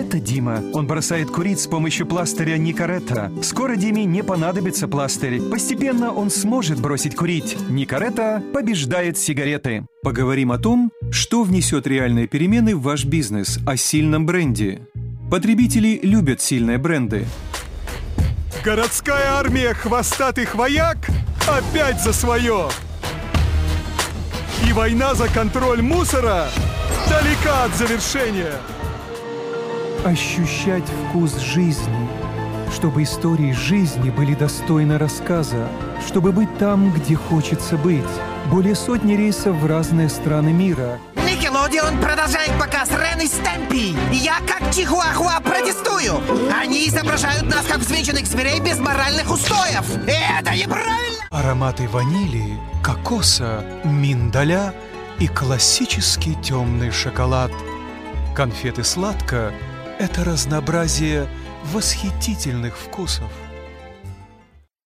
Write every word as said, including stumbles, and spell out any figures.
Это Дима. Он бросает курить с помощью пластыря Никарета. Скоро Диме не понадобится пластырь. Постепенно он сможет бросить курить. Никарета побеждает сигареты. Поговорим о том, что внесет реальные перемены в ваш бизнес, о сильном бренде. Потребители любят сильные бренды. Городская армия хвостатых вояк опять за свое. И война за контроль мусора далека от завершения. Ощущать вкус жизни, чтобы истории жизни были достойны рассказа, чтобы быть там, где хочется быть. Более сотни рейсов в разные страны мира. Nickelodeon продолжает показ Рен и Стэмпи. Я, как Чихуахуа, протестую. Они изображают нас, как взвинченных зверей без моральных устоев. Это неправильно! Ароматы ванили, кокоса, миндаля и классический темный шоколад. Конфеты сладко — это разнообразие восхитительных вкусов.